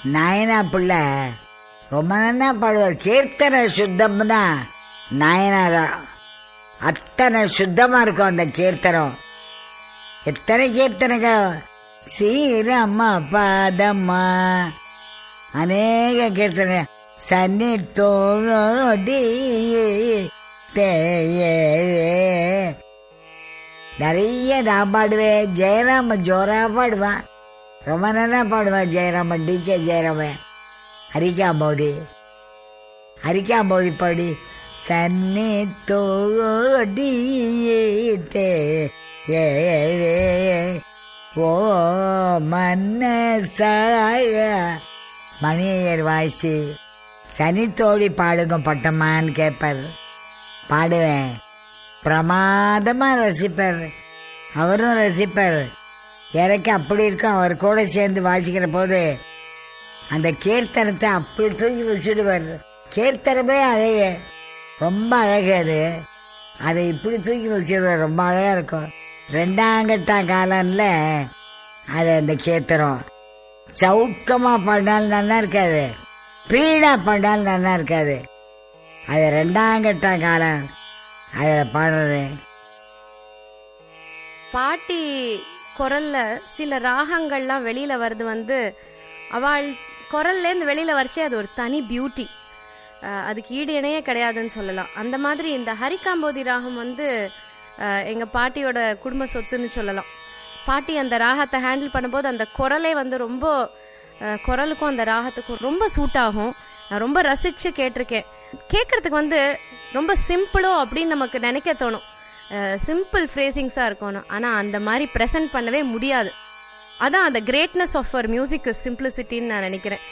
நாயனா பிள்ளை ரொம்ப நல்லா பாடுவார். கீர்த்தனை சுத்தம்னா நாயனாதான். அத்தனை சுத்தமா இருக்கும் அந்த கீர்த்தனம். எத்தனை கீர்த்தனைகள், ஸ்ரீராமா பாதம்மா, அநேக கீர்த்தனை. சன்னி தோடி நிறைய நான் பாடுவேன். ஜெயராம ஜோரா பாடுவான், ரொம்ப நல்லா பாடுவான் ஜெயராமன். டி.கே. ஜெயராமன். ஹரிக்காம்போதி பாடி சன்னி தோடி ஓ மன்னசாய மணியர் வாய்ச்சி சனி தோடி பாடுங்க பட்டம்மான்னு கேட்பார். பாடுவேன், பிரமாதமா ரசிப்பார். அவரும் ரசிப்பார். எனக்கு அப்படி இருக்கும். அவர் கூட சேர்ந்து வாசிக்கிற போது அந்த கீர்த்தனத்தை அப்படி தூக்கி வச்சுடுவார். கீர்த்தனமே அழகு, ரொம்ப அழகு. அதை இப்படி தூக்கி வச்சுடுவார், ரொம்ப அழகா இருக்கும். 2ஆம் கட்ட காலம்ல அது அந்த கீர்த்தனம் சவுக்கமா பாடினாலும் நல்லா இருக்காது, பீடா பாடினாலும் நல்லா இருக்காது. அது 2ஆம் கட்ட காலம் அதில் பாடுறது. பாட்டி குரல்ல சில ராகங்கள்லாம் வெளியில வருது அவள் குரல்லேருந்து வெளியில வரைச்சே அது ஒரு தனி பியூட்டி. அதுக்கு ஈடு இணையே கிடையாதுன்னு சொல்லலாம். அந்த மாதிரி இந்த ஹரிக்காம்போதி ராகம் எங்க பாட்டியோட குடும்ப சொத்துன்னு சொல்லலாம். பாட்டி அந்த ராகத்தை ஹேண்டில் பண்ணும்போது அந்த குரலே ரொம்ப குரலுக்கும் அந்த ராகத்துக்கும் ரொம்ப சூட் ஆகும். நான் ரொம்ப ரசிச்சு கேட்டிருக்கேன். கேட்கறதுக்கு ரொம்ப சிம்பிளோ அப்படின்னு நமக்கு நினைக்க தோணும். சிம்பிள் ஃப்ரேசிங்ஸா இருக்கணும். ஆனா அந்த மாதிரி பிரசன்ட் பண்ணவே முடியாது. அதான் அந்த கிரேட்னஸ் ஆஃப் அவர் மியூசிக் சிம்பிளிசிட்டின்னு நான் நினைக்கிறேன்.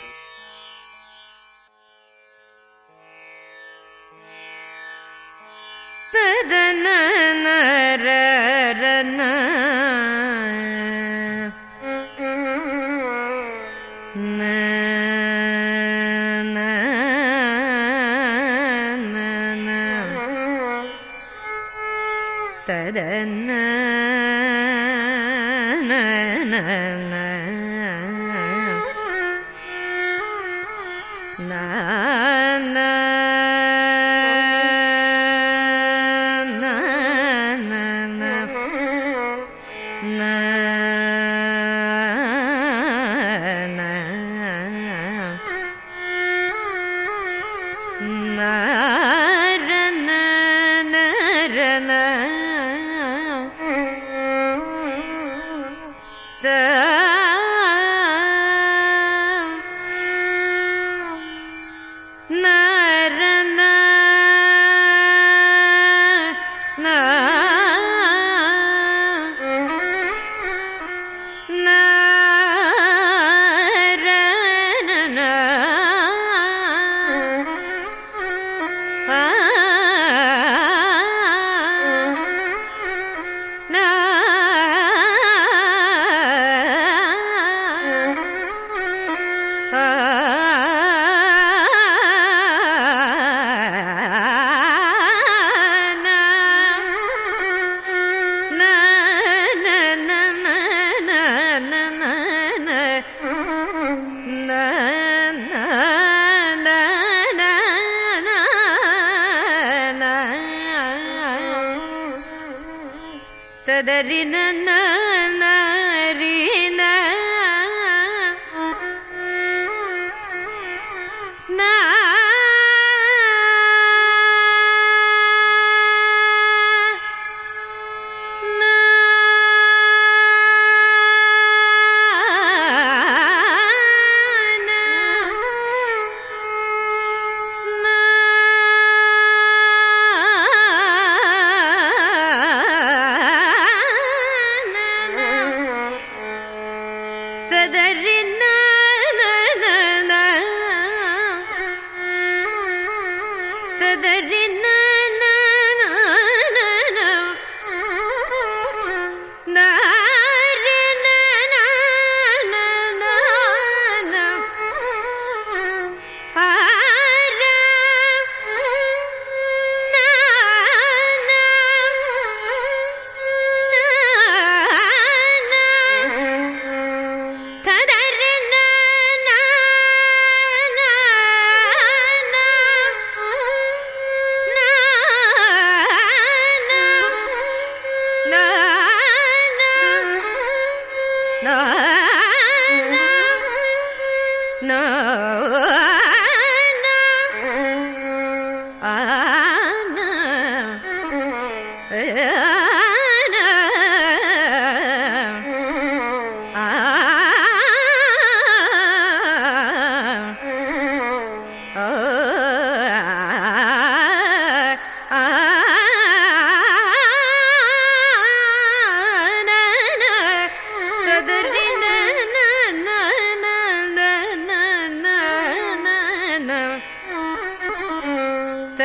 கதறின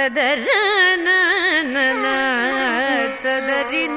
ததர ததரி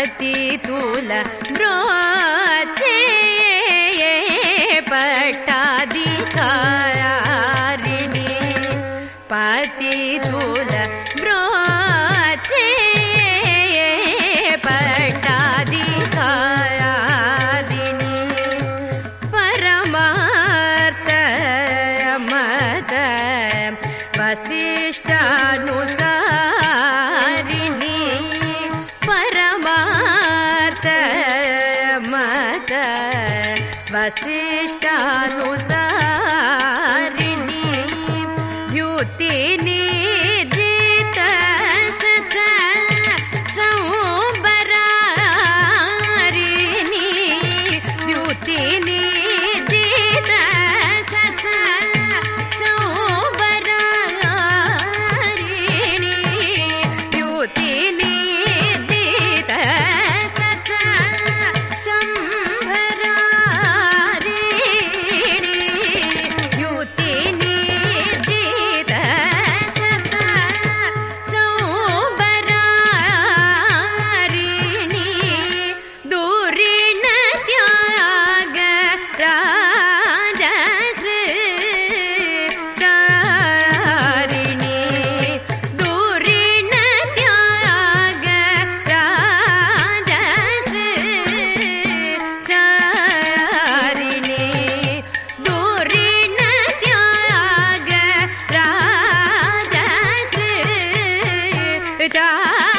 पतितुल ब्रोचे पट्टाधिकारिणी पतितुल ब्रोचे पट्टाधिकारिणी परमार्थ मत वसिष्ठानुसारिणी परमार्थ मत वसिष्ठानुसारिणी द्युतिनी जित सत सौबरारिणी द्युतिनी जित सत सौबरारिणी द्युतिनी जित सत संभरारिणी द्युतिनी जित सत सौबरारिणी दूरिण त्याग राजकृतारिणी दूरिण त्याग राजकृतारिणी दूरिण त्याग राजकृतारिणी